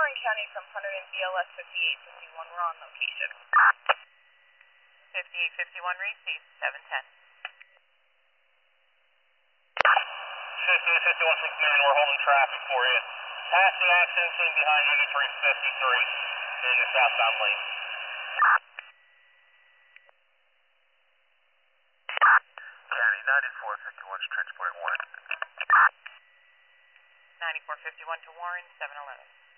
Warren County from Hunter and BLS 5851. We're on location. 5851 received, 710. 5851 from command, we're holding traffic for you. Pass the accident scene behind 8353 in the southbound lane. County 9451's transporting Warren. 9451 to Warren, 711.